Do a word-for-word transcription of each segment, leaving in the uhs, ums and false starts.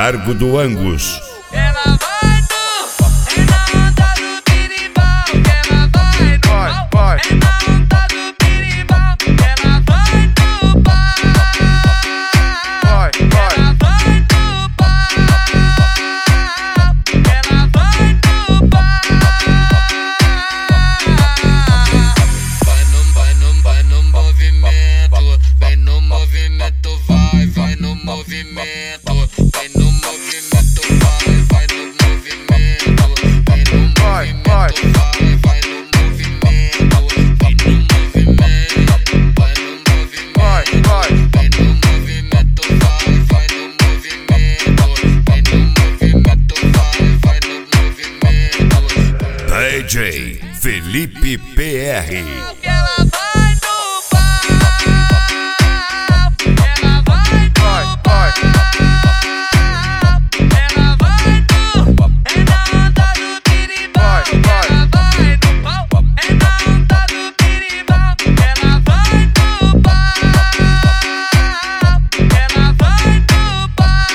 cargo do Angus. Ela vai no, é na onda do birimbau. Ela vai no, vai, é na onda do birimbau. Ela vai no bar, vai, vai. ela vai no bar, ela vai no bar. Vai no, vai no, vai no movimento, vai no movimento, vai, vai no movimento, vai no movimento, vai, vai no movimento, vai no movimento, Vai, vai. vai, vai no movimento, vai no movimento, vai no movimento, Vai, vai. vai no movimento, vai, vai no movimento, vai no movimento, vai, vai no movimento. D J Felipe P R. Ela vai no bar, ela vai no Vai, vai. ela vai no, é na onda do birimbau. Vai, vai. Ela vai no pau, é na onda do birimbau. Ela vai no bar, ela vai no bar,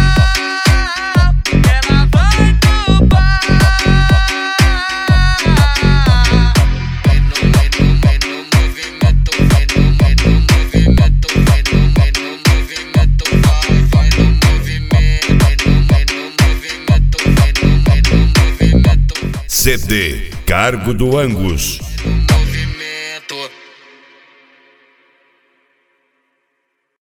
ela vai no bar. Vai no, vai no, vai no movimento, vai no, vai no movimento, vai no, vai no movimento, vai, vai no movimento, vai no, vai no movimento, vai no, vai no movimento. C D Cargo do Angus.